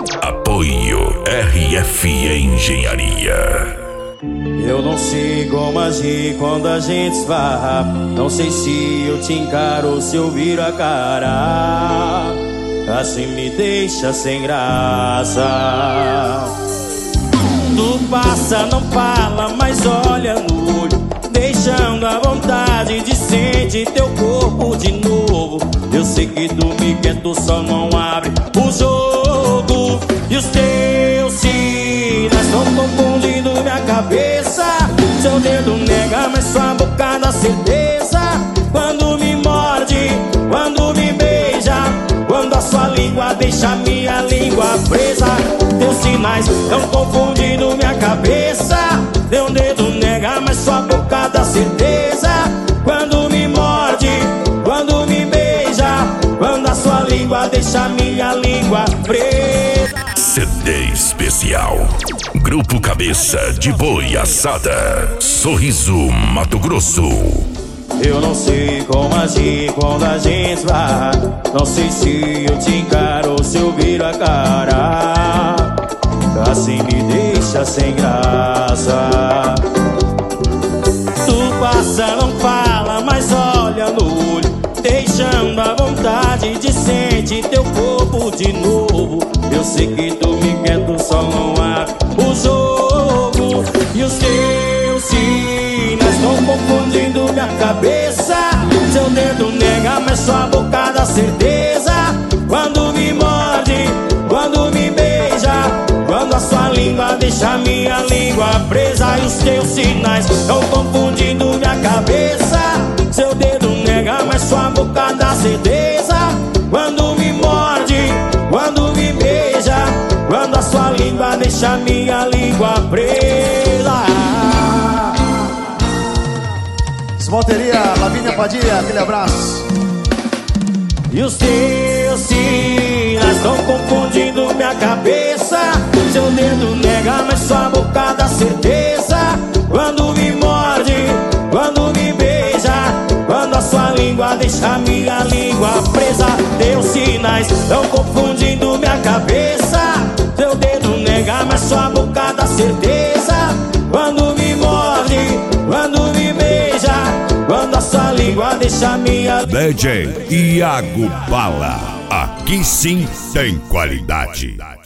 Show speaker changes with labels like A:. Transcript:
A: Apoio RF Engenharia.
B: Eu não sei como agir quando a gente esbarra. Não sei se eu te encaro ou se eu viro a cara. Assim me deixa sem graça. Tu passa, não fala, mas olha no olho, deixando a vontade de sentir teu corpo de novo. Eu sei que tu me quer, tu só não abre o jogo. E os teus sinais estão confundindo minha cabeça. Seu dedo nega, mas sua boca dá certeza. Quando me morde, quando me beija, quando a sua língua deixa minha língua presa. Teus sinais estão confundindo minha cabeça. Teu dedo nega, mas sua boca dá certeza. Quando me morde, quando me beija, quando a sua língua deixa minha língua presa.
A: CD especial Grupo Cabeça de Boi Assada, Sorriso, Mato Grosso.
B: Eu não sei como agir quando a gente vai. Não sei se eu te encaro ou se eu viro a cara. Assim me deixa sem graça. Tu passa, não fala, mas olha no olho, deixando a vontade de sentir teu corpo de novo. Eu sei que tu me quer, tu só não abre o jogo. E os teus sinais estão confundindo minha cabeça. Seu dedo nega, mas sua boca dá certeza. Quando me morde, quando me beija, quando a sua língua deixa minha língua presa. E os teus sinais estão confundindo minha cabeça. Seu dedo nega, mas sua boca dá certeza. Quando me morde, quando me beija, quando a sua língua deixa minha língua presa.
C: Bateria, Lavínia Padilha, aquele abraço.
B: E os teus sinais estão confundindo minha cabeça. Seu dedo nega, mas sua boca dá certeza. Quando me morde, quando me beija, quando a sua língua deixa minha língua presa. Teus sinais estão confundindo minha cabeça. Seu dedo nega, mas sua boca dá certeza. Quando me morde, quando me beija, quando a sua língua deixa minha...
A: DJ Iago Bala, aqui sim tem qualidade.